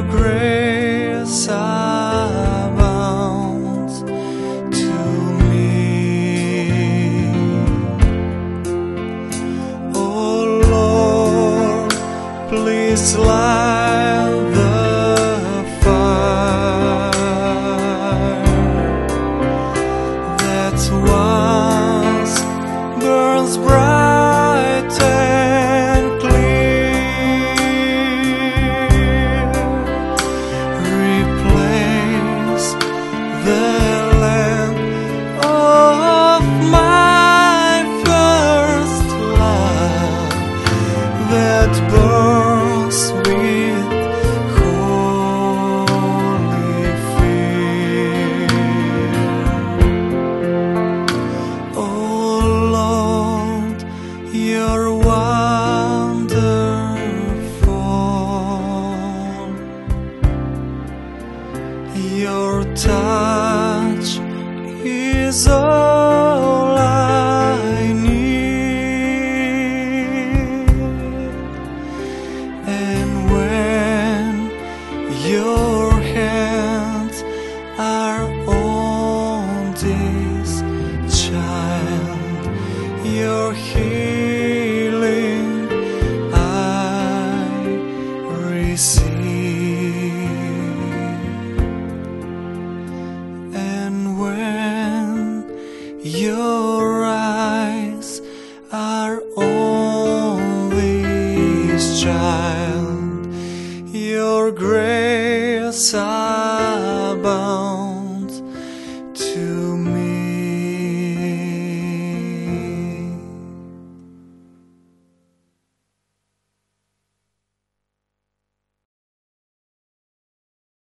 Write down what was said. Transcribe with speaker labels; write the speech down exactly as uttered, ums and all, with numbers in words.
Speaker 1: your grace abounds to me. Oh Lord, please light the fire that once burns bright and clear. Replace the lamp of my first love that burns with holy fear. Oh Lord, you're wonderful. Your touch is all I need, and when your hands are on this child, your healing I receive. And when your eyes are on this child, your grace abounds.